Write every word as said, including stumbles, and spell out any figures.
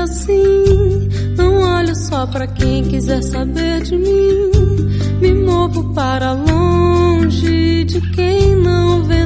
assim. Não olho só pra quem quiser saber de mim. Me movo para longe de quem não vê